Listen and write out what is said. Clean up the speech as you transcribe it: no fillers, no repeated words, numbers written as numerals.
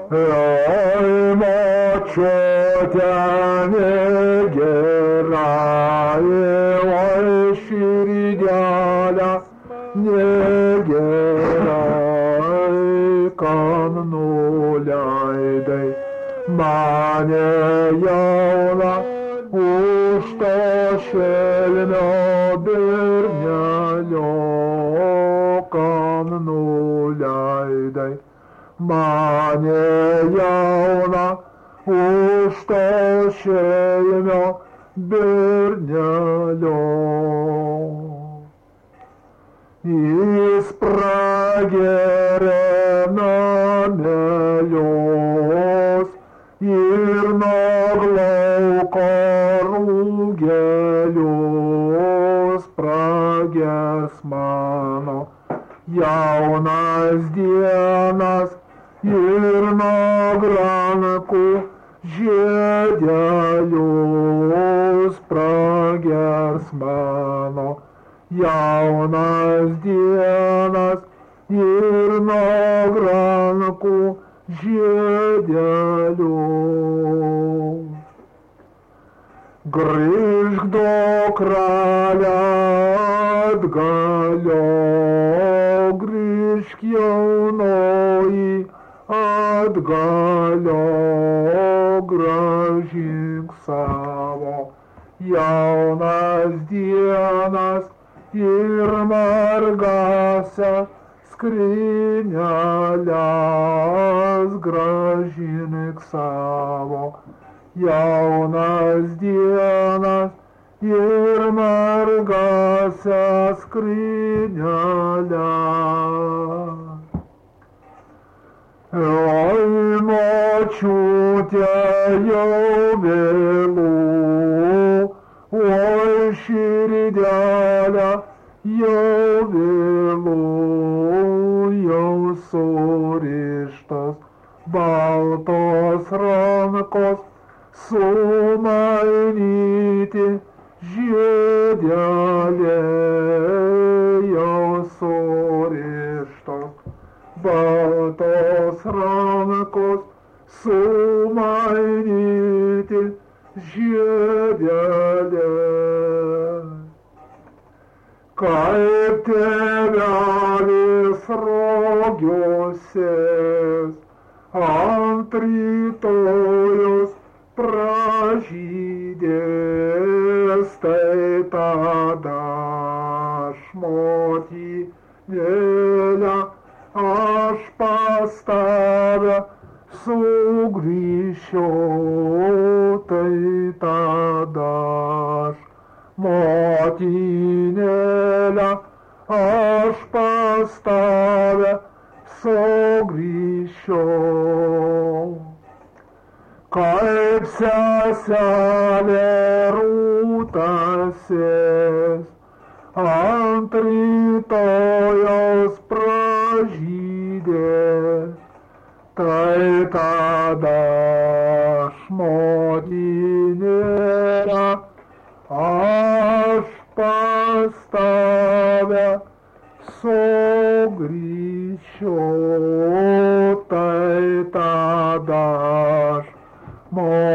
Ой, močiute negerai, oi širdelė negerai, kam nuleidai mane jauną už to šelmio bernelio, kam nuleidai mane jauną už to šelmio bernelio. Jis prageria namelius ir nuglauko rūgelius, pragers mano jaunas dienas ir nugrankų žiedelius, pragers mano jaunas dienas ir nugrankų žiedelius. Grįžk dukrele atgalio, grįžk jaunoji atgalio, grąžink savo jaunas dienas ir margasias skryneles, grąžink savo jaunas dienas ir margasias skryneles. Oi, močiute jau vėlu, oi, širdelė jau vėlu, jau surištos baltos rankos sumainyti žiedeliai, jau surištos baltos rankos sumainyti žiedeliai. Kaip tėvelis rogiuoses ant rytojus pražydės, tai tada aš motinėle, aš pas tave sugrįšiu, tai tada aš motinėle, aš pas tave sugrįšiu. Kaip seselė rūtasis ant rytojaus pražydės, tai tada aš motinėle, aš pas tave sugrįšiu, tai tada aš